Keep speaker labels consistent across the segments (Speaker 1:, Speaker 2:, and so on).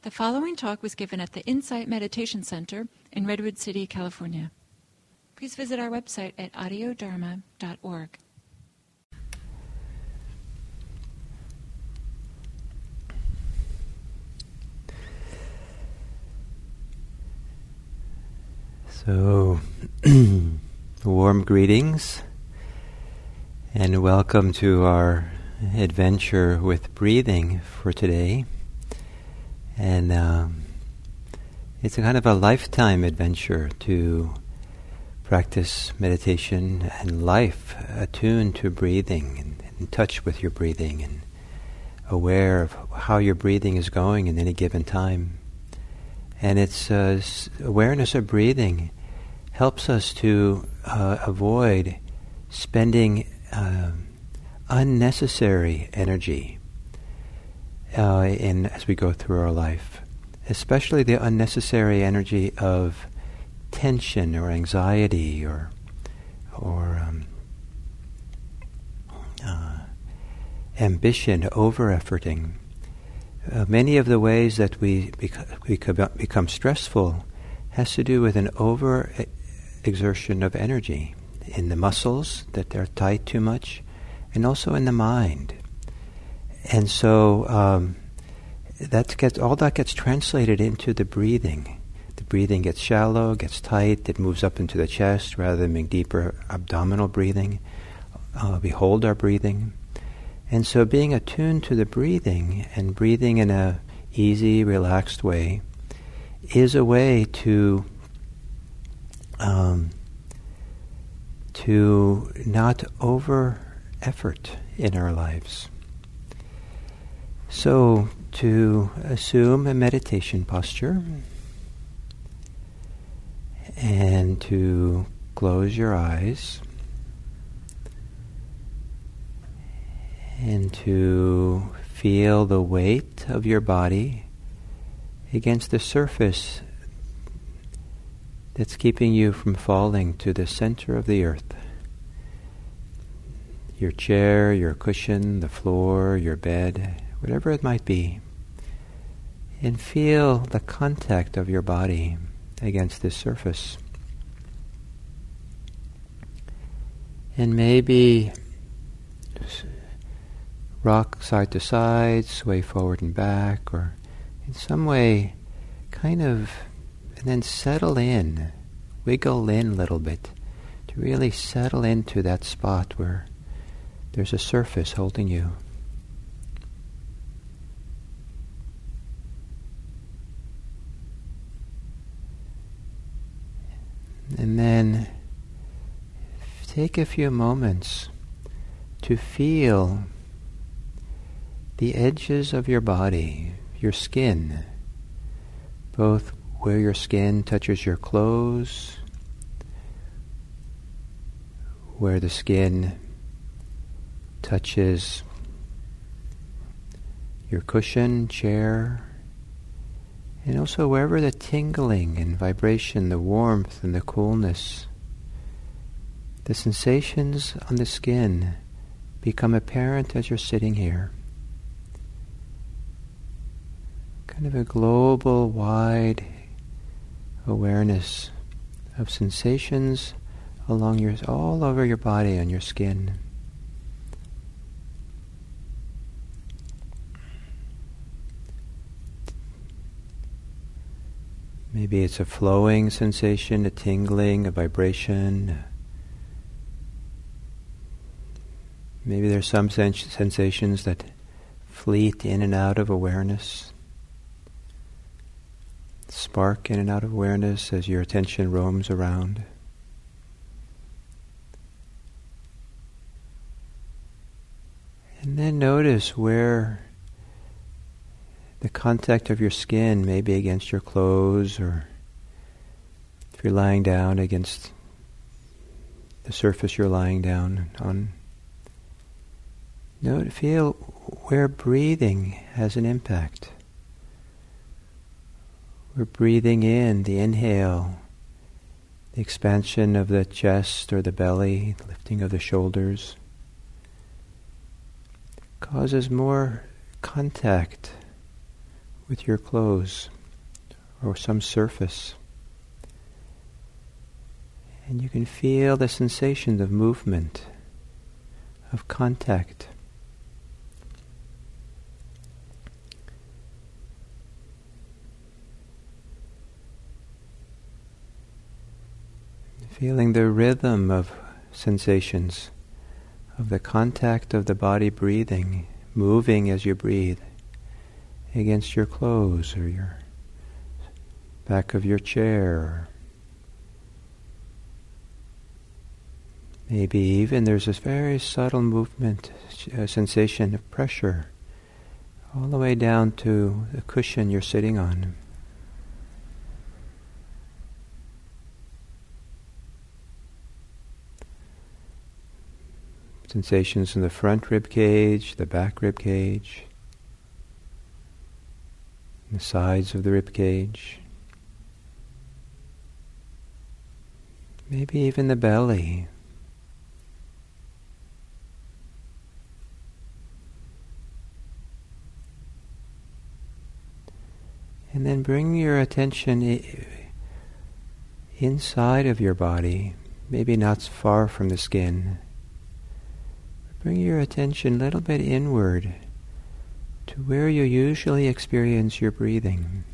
Speaker 1: The following talk was given at the Insight Meditation Center in Redwood City, California. Please visit our website at audiodharma.org.
Speaker 2: So, warm greetings and welcome to our adventure with breathing for today. And it's a kind of a lifetime adventure to practice meditation and life attuned to breathing and in touch with your breathing and aware of how your breathing is going in any given time. And it's awareness of breathing helps us to avoid spending unnecessary energy as we go through our life, especially the unnecessary energy of tension or anxiety or ambition, over-efforting. Many of the ways that we become stressful has to do with an over-exertion of energy in the muscles, that they're tight too much, and also in the mind. And so all that gets translated into the breathing. The breathing gets shallow, gets tight, it moves up into the chest rather than being deeper abdominal breathing. We hold our breathing. And so being attuned to the breathing and breathing in a easy, relaxed way is a way to not over-effort in our lives. So, to assume a meditation posture and to close your eyes and to feel the weight of your body against the surface that's keeping you from falling to the center of the earth. Your chair, your cushion, the floor, your bed, whatever it might be. And feel the contact of your body against this surface. And maybe rock side to side, sway forward and back, or in some way and then settle in, wiggle in a little bit, to really settle into that spot where there's a surface holding you. And then take a few moments to feel the edges of your body, your skin, both where your skin touches your clothes, where the skin touches your cushion, chair, and also wherever the tingling and vibration, the warmth and the coolness, the sensations on the skin become apparent as you're sitting here. Kind of a global, wide awareness of sensations all over your body and your skin. Maybe it's a flowing sensation, a tingling, a vibration. Maybe there's some sensations that fleet in and out of awareness, spark in and out of awareness as your attention roams around. And then notice where the contact of your skin may be against your clothes, or if you're lying down against the surface you're lying down on. Feel where breathing has an impact. We're breathing in, the inhale, the expansion of the chest or the belly, the lifting of the shoulders, causes more contact with your clothes or some surface. And you can feel the sensation of movement, of contact. Feeling the rhythm of sensations, of the contact of the body breathing, moving as you breathe against your clothes or your back of your chair. Maybe even there's this very subtle movement, sensation of pressure, all the way down to the cushion you're sitting on. Sensations in the front rib cage, the back rib cage, the sides of the rib cage, maybe even the belly. And then bring your attention inside of your body, maybe not far from the skin. Bring your attention a little bit inward to where you usually experience your breathing.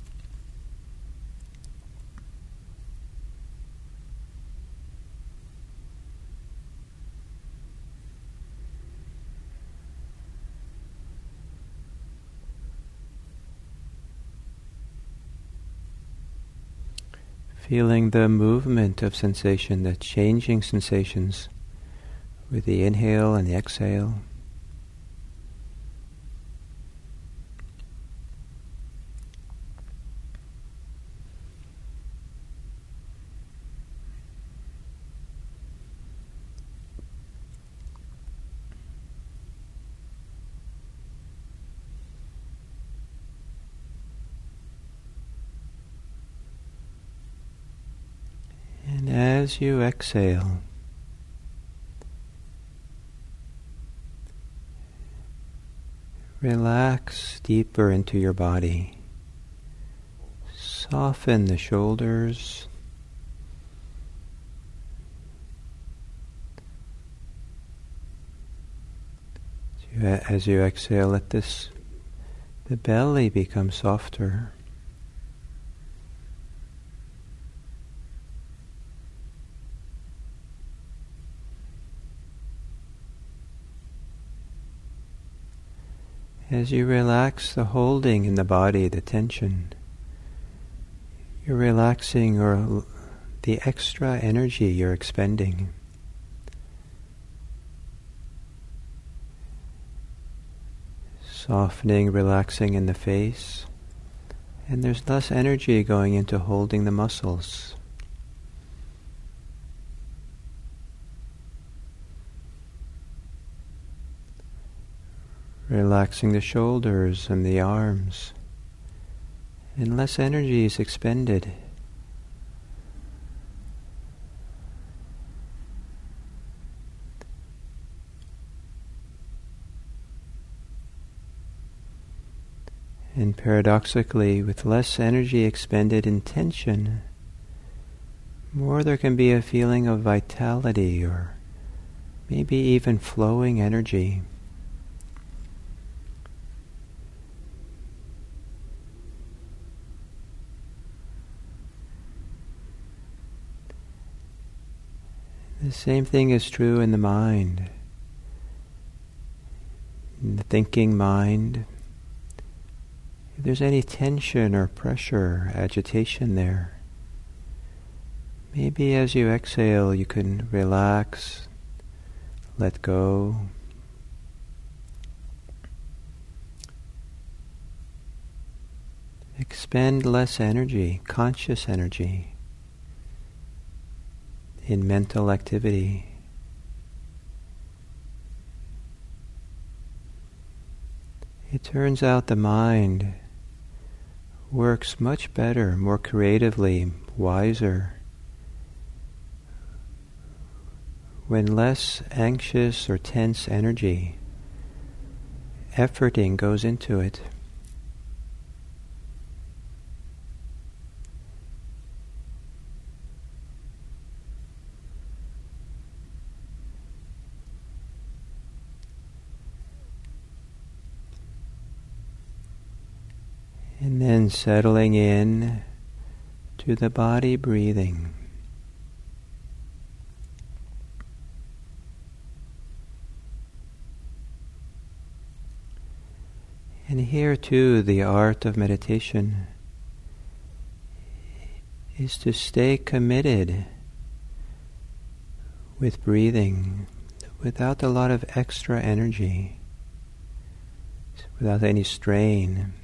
Speaker 2: Feeling the movement of sensation, the changing sensations with the inhale and the exhale. And as you exhale, relax deeper into your body. Soften the shoulders. As you exhale, let the belly become softer. As you relax the holding in the body, the tension, you're relaxing the extra energy you're expending. Softening, relaxing in the face, and there's less energy going into holding the muscles. Relaxing the shoulders and the arms, and less energy is expended. And paradoxically, with less energy expended in tension, more there can be a feeling of vitality or maybe even flowing energy. The same thing is true in the mind. In the thinking mind, if there's any tension or pressure, agitation there, maybe as you exhale you can relax, let go. Expend less energy, conscious energy, in mental activity. It turns out the mind works much better, more creatively, wiser, when less anxious or tense energy, efforting goes into it. And then settling in to the body breathing. And here too, the art of meditation is to stay committed with breathing without a lot of extra energy, without any strain.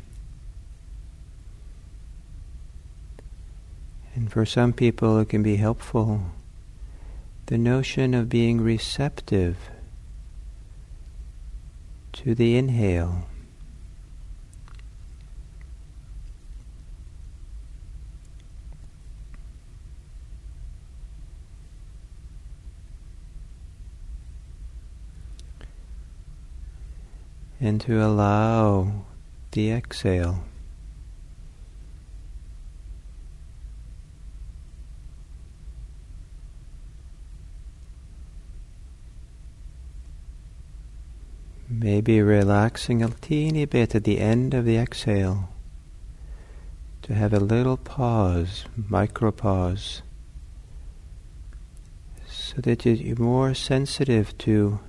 Speaker 2: And for some people it can be helpful, the notion of being receptive to the inhale. And to allow the exhale. Maybe relaxing a teeny bit at the end of the exhale, to have a little pause, micro pause, so that you're more sensitive to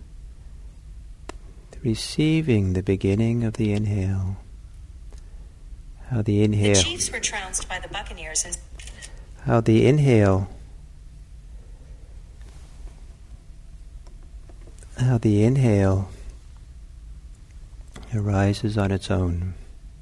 Speaker 2: receiving the beginning of the inhale. How the inhale.
Speaker 3: The Chiefs were trounced by the Buccaneers.
Speaker 2: How the inhale. How the inhale arises on its own.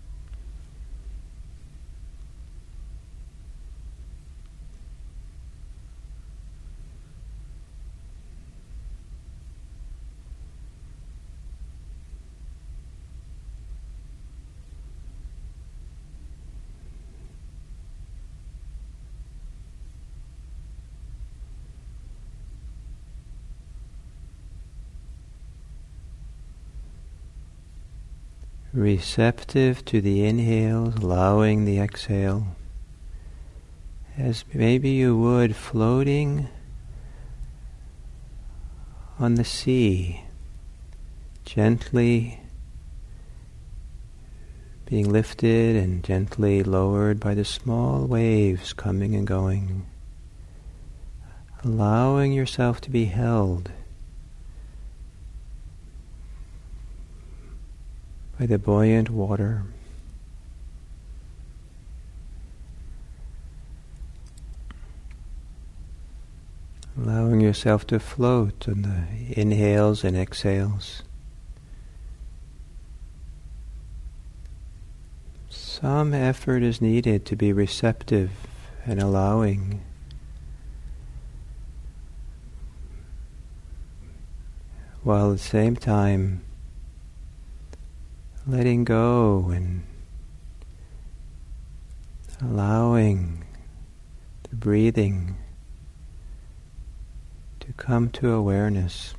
Speaker 2: Receptive to the inhale, allowing the exhale, as maybe you would floating on the sea, gently being lifted and gently lowered by the small waves coming and going, allowing yourself to be held by the buoyant water. Allowing yourself to float on the inhales and exhales. Some effort is needed to be receptive and allowing. While at the same time letting go and allowing the breathing to come to awareness.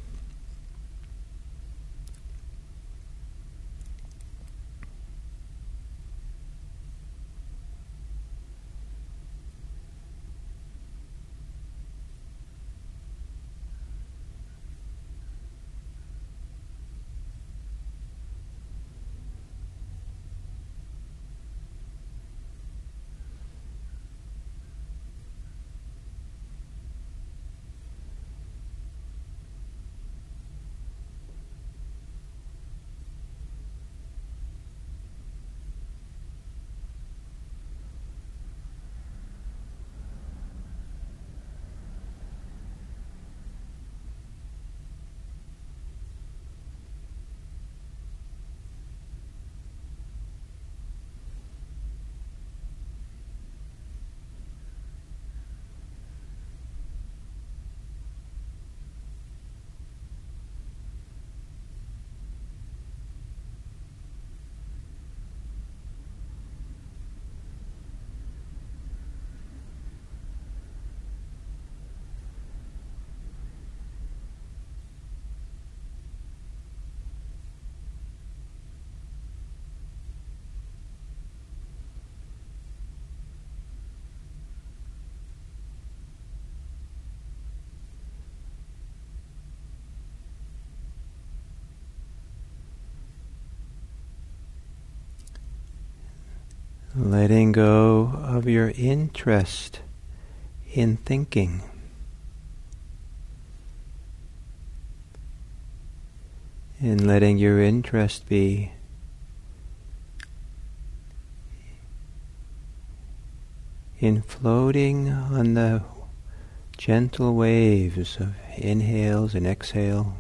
Speaker 2: letting go of your interest in thinking. And letting your interest be in floating on the gentle waves of inhales and exhale,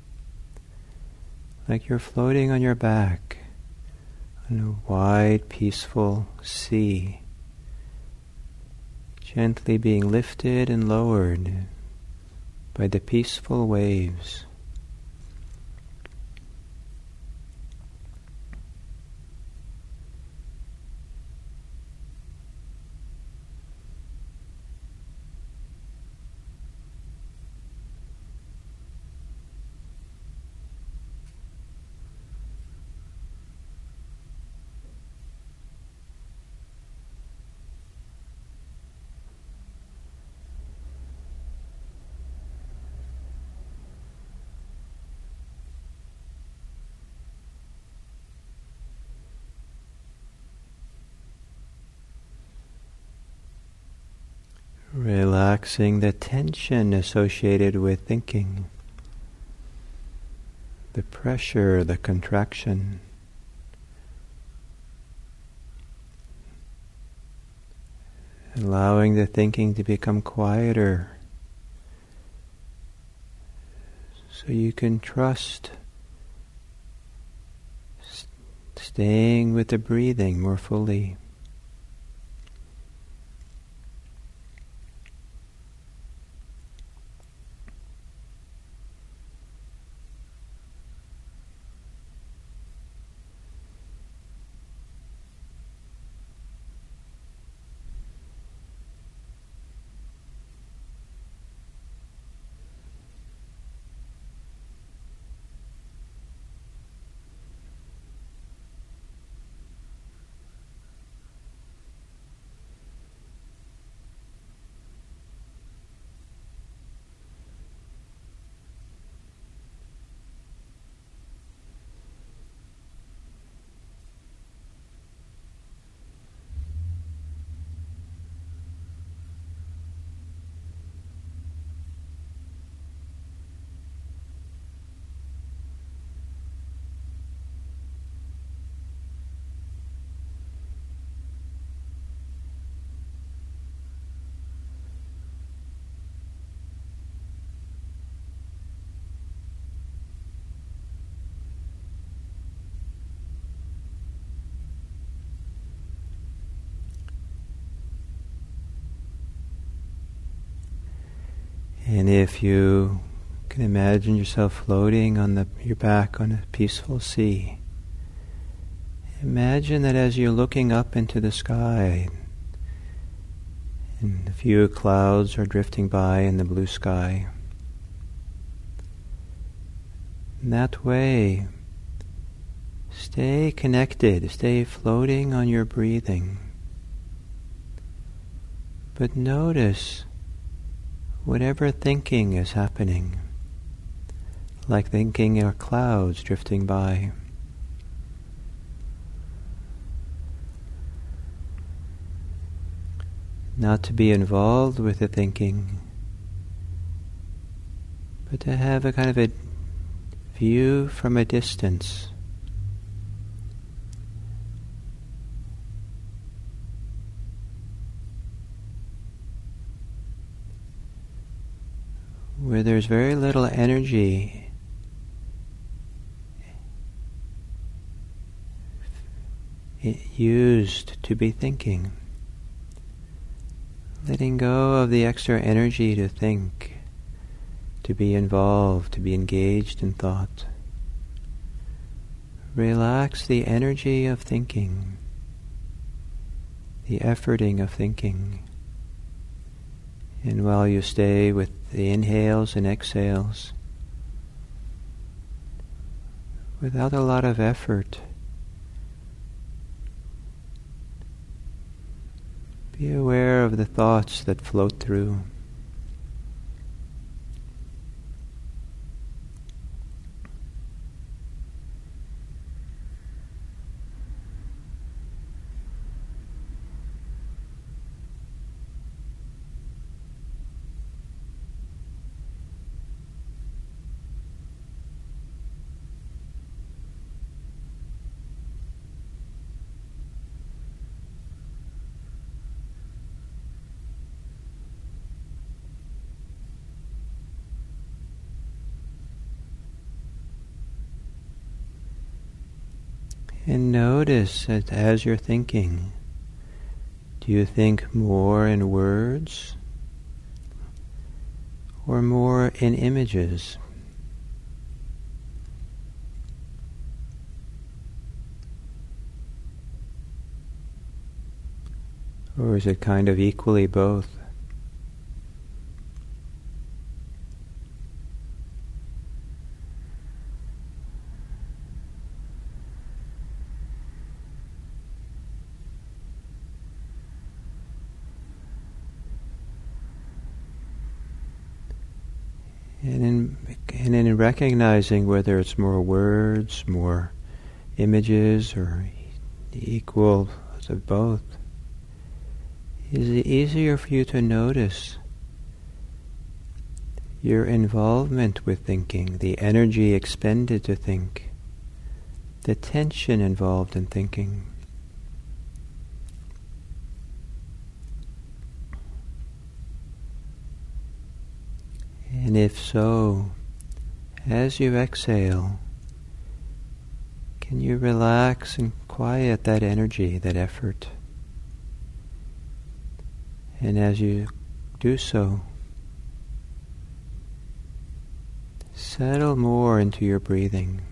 Speaker 2: like you're floating on your back on a wide, peaceful sea, gently being lifted and lowered by the peaceful waves. Relaxing the tension associated with thinking, the pressure, the contraction. Allowing the thinking to become quieter so you can trust staying with the breathing more fully. And if you can imagine yourself floating on your back on a peaceful sea, imagine that as you're looking up into the sky, and a few clouds are drifting by in the blue sky. In that way, stay connected, stay floating on your breathing. But notice whatever thinking is happening, like thinking of clouds drifting by. Not to be involved with the thinking, but to have a kind of a view from a distance. Where there's very little energy used to be thinking. Letting go of the extra energy to think, to be involved, to be engaged in thought. Relax the energy of thinking, the efforting of thinking. And while you stay with the inhales and exhales, without a lot of effort, be aware of the thoughts that float through. And notice that as you're thinking, do you think more in words or more in images? Or is it kind of equally both? And in recognizing whether it's more words, more images, or equal to both, is it easier for you to notice your involvement with thinking, the energy expended to think, the tension involved in thinking? And if so, as you exhale, can you relax and quiet that energy, that effort? And as you do so, settle more into your breathing.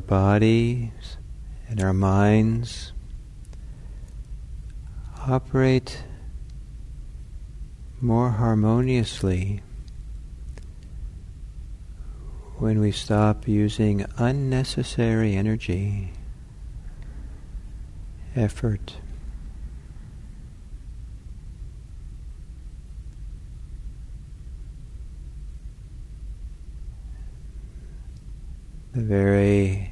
Speaker 2: bodies and our minds operate more harmoniously when we stop using unnecessary energy, effort. The very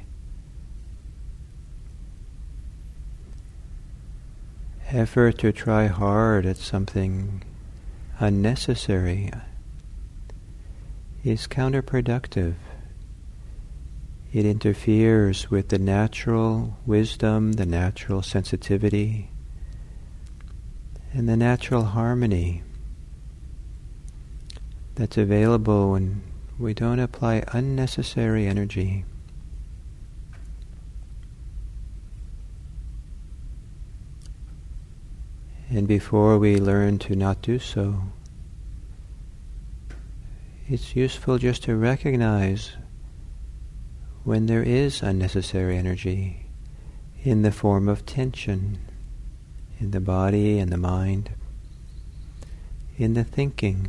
Speaker 2: effort to try hard at something unnecessary is counterproductive. It interferes with the natural wisdom, the natural sensitivity, and the natural harmony that's available when we don't apply unnecessary energy. And before we learn to not do so, it's useful just to recognize when there is unnecessary energy in the form of tension in the body and the mind, in the thinking.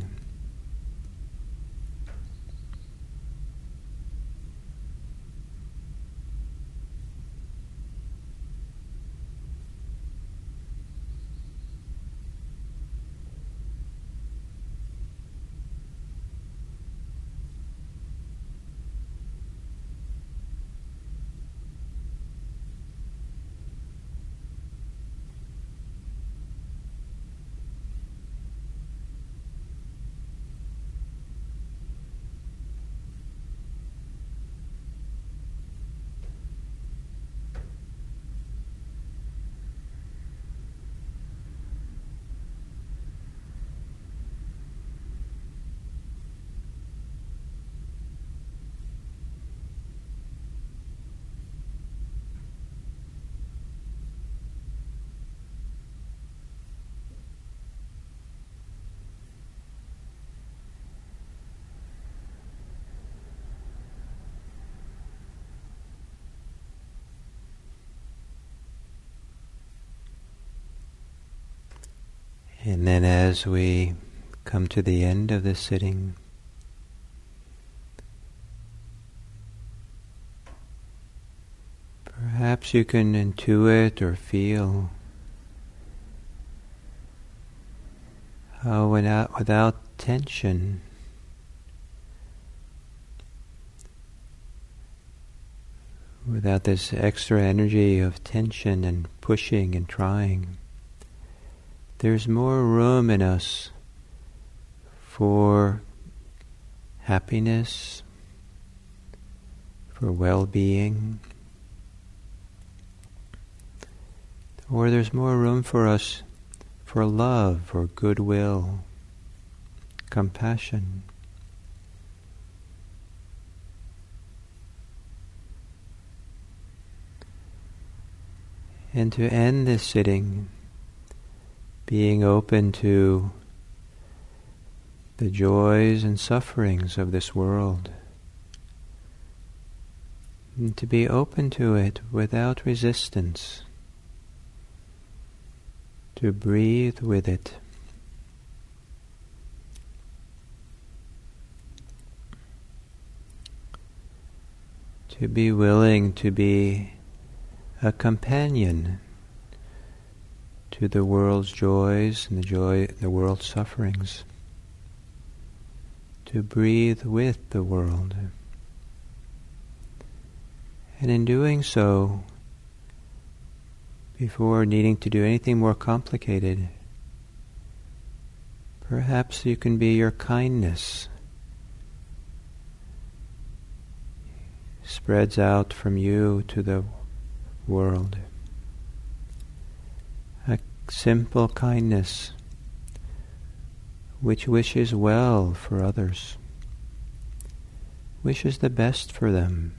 Speaker 2: And then as we come to the end of this sitting, perhaps you can intuit or feel how without tension, without this extra energy of tension and pushing and trying, there's more room in us for happiness, for well-being, or there's more room for us for love, for goodwill, compassion. And to end this sitting, being open to the joys and sufferings of this world, and to be open to it without resistance, to breathe with it. To be willing to be a companion to the world's joys and the world's sufferings, to breathe with the world. And in doing so, before needing to do anything more complicated, perhaps you can be your kindness spreads out from you to the world. A simple kindness which wishes well for others, wishes the best for them.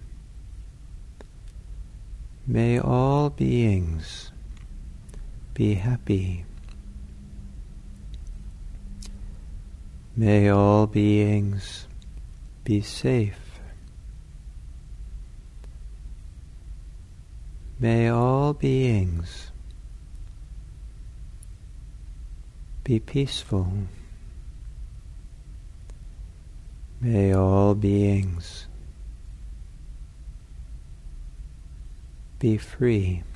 Speaker 2: May all beings be happy. May all beings be safe. May all beings be peaceful. May all beings be free.